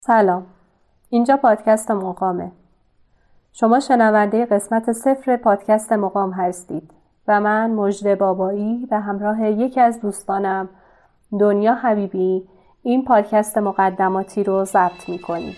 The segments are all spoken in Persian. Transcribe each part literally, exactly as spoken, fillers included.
سلام، اینجا پادکست مقامه. شما شنونده قسمت صفر پادکست مقام هستید و من مژده بابایی به همراه یکی از دوستانم دنیا حبیبی این پادکست مقدماتی رو ضبط می‌کنیم.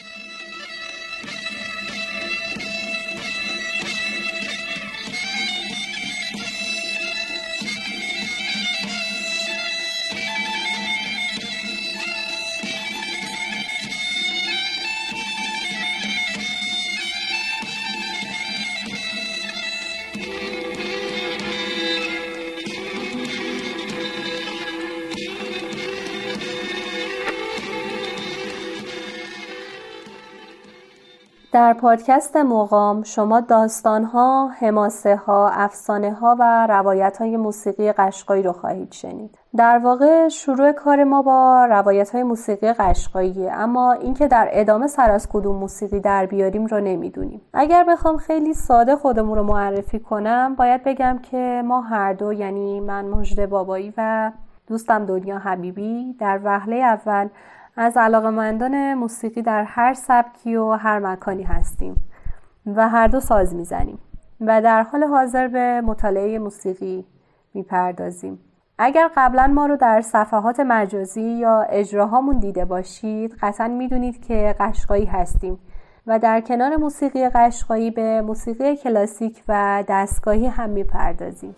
در پادکست مقام شما داستان‌ها، حماسه‌ها، افسانه‌ها و روایت‌های موسیقی قشقایی رو خواهید شنید. در واقع شروع کار ما با روایت‌های موسیقی قشقاییه، اما اینکه در ادامه سر از کدوم موسیقی در بیاریم رو نمیدونیم. اگر بخوام خیلی ساده خودمون رو معرفی کنم، باید بگم که ما هر دو، یعنی من مژده بابایی و دوستم دنیا حبیبی، در وهله اول از علاقه‌مندان موسیقی در هر سبکی و هر مکانی هستیم و هر دو ساز میزنیم و در حال حاضر به مطالعه موسیقی میپردازیم. اگر قبلا ما رو در صفحات مجازی یا اجراهامون دیده باشید، قطعا میدونید که قشقایی هستیم و در کنار موسیقی قشقایی به موسیقی کلاسیک و دستگاهی هم میپردازیم.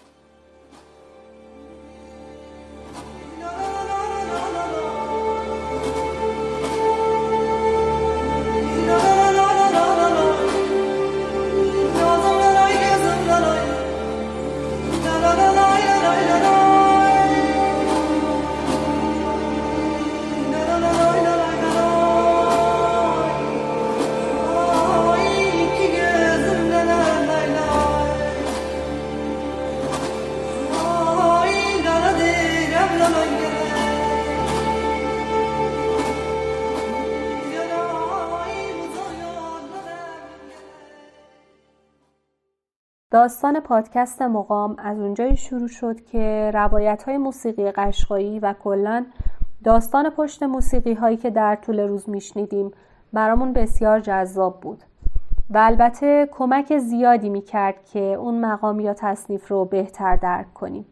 داستان پادکست مقام از اونجایی شروع شد که روایت‌های موسیقی قشقایی و کلاً داستان پشت موسیقی‌هایی که در طول روز میشنیدیم برامون بسیار جذاب بود و البته کمک زیادی میکرد که اون مقام یا تصنیف رو بهتر درک کنیم،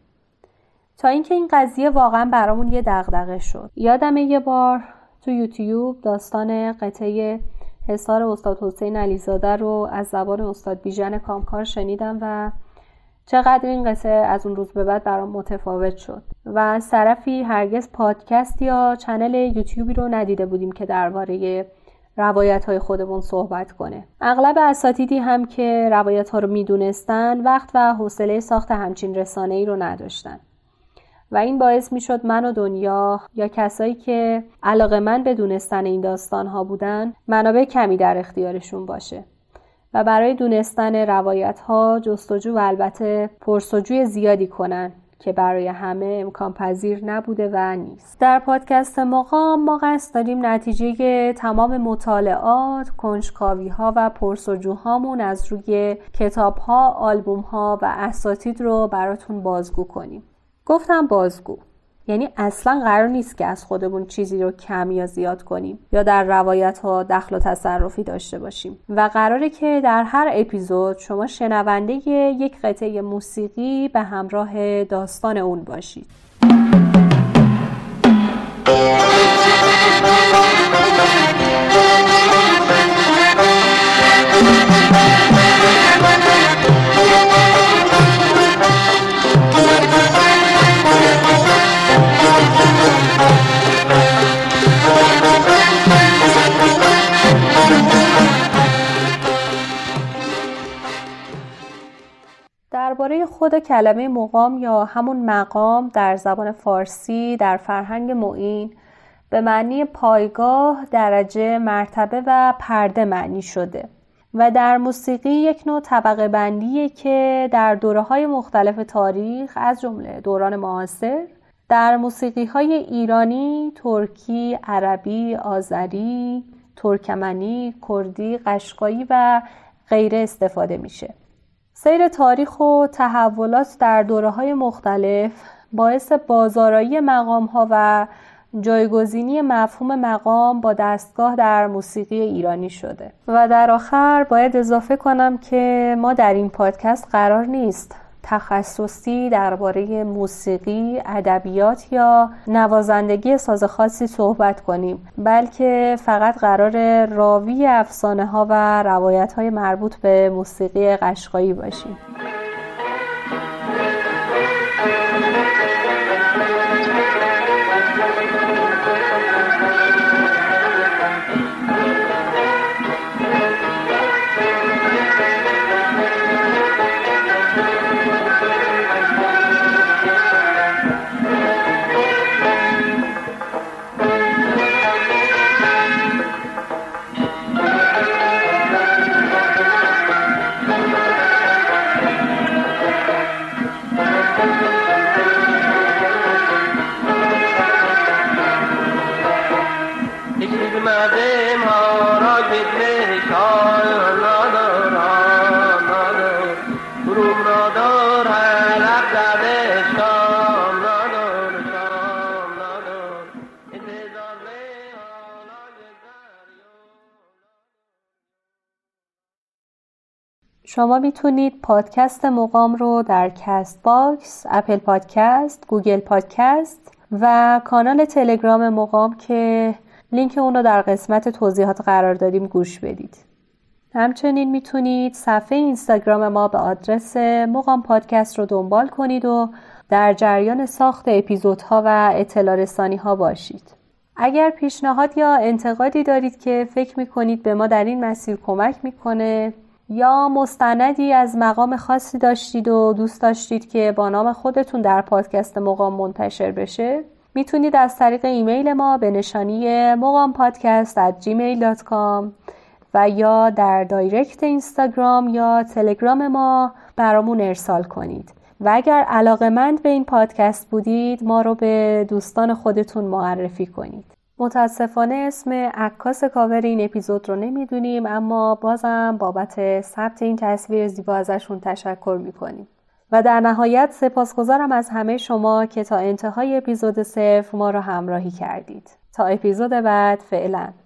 تا اینکه این قضیه واقعاً برامون یه دغدغه شد. یادمه یه بار تو یوتیوب داستان قطعه حصار استاد حسین علیزاده رو از زبان استاد بیژن کامکار شنیدم و چقدر این قصه از اون روز به بعد برام متفاوت شد و از طرفی هرگز پادکست یا چنل یوتیوبی رو ندیده بودیم که درباره روایت‌های خودمون صحبت کنه. اغلب اساتیدی هم که روایت‌ها رو میدونستن وقت و حوصله ساخت همچین رسانه‌ای رو نداشتن و این باعث می شد من و دنیا یا کسایی که علاقه‌مند به دونستن این داستان‌ها بودن منابع کمی در اختیارشون باشه و برای دونستن روایت‌ها جستجو و البته پرسجوی زیادی کنن که برای همه امکان پذیر نبوده و نیست. در پادکست مقام ما قصد داریم نتیجه تمام مطالعات، کنجکاوی‌ها و پرسجوهامون از روی کتاب‌ها، آلبوم‌ها و اساتید رو براتون بازگو کنیم. گفتم بازگو، یعنی اصلا قرار نیست که از خودمون چیزی رو کم یا زیاد کنیم یا در روایت ها دخل و تصرفی داشته باشیم و قراره که در هر اپیزود شما شنونده یک قطعه موسیقی به همراه داستان اون باشید. درباره خود کلمه مقام یا همون مقام در زبان فارسی در فرهنگ معین به معنی پایگاه، درجه، مرتبه و پرده معنی شده و در موسیقی یک نوع طبقه بندیه که در دوره‌های مختلف تاریخ از جمله دوران معاصر در موسیقی‌های ایرانی، ترکی، عربی، آذری، ترکمنی، کردی، قشقایی و غیره استفاده میشه. سیر تاریخ و تحولات در دوره‌های مختلف باعث بازآرایی مقام‌ها و جایگزینی مفهوم مقام با دستگاه در موسیقی ایرانی شده. و در آخر باید اضافه کنم که ما در این پادکست قرار نیست تخصصی درباره موسیقی، ادبیات یا نوازندگی ساز خاصی صحبت کنیم، بلکه فقط قرار راوی افسانه ها و روایت های مربوط به موسیقی قشقایی باشیم. شما میتونید پادکست مقام رو در کست باکس، اپل پادکست، گوگل پادکست و کانال تلگرام مقام که لینک اون رو در قسمت توضیحات قرار دادیم گوش بدید. همچنین میتونید صفحه اینستاگرام ما به آدرس مقام پادکست رو دنبال کنید و در جریان ساخت اپیزودها و اطلاع رسانی ها باشید. اگر پیشنهاد یا انتقادی دارید که فکر میکنید به ما در این مسیر کمک میکنه یا مستندی از مقام خاصی داشتید و دوست داشتید که با نام خودتون در پادکست مقام منتشر بشه، میتونید از طریق ایمیل ما به نشانی مقام پادکست ات جیمیل دات کام و یا در دایرکت اینستاگرام یا تلگرام ما برامون ارسال کنید. و اگر علاقه‌مند به این پادکست بودید ما رو به دوستان خودتون معرفی کنید. متاسفانه اسم عکاس کاور این اپیزود رو نمیدونیم، اما بازم بابت ثبت این تصویر زیبا ازشون تشکر میکنیم. و در نهایت سپاسگزارم از همه شما که تا انتهای اپیزود صفر ما رو همراهی کردید. تا اپیزود بعد، فعلا.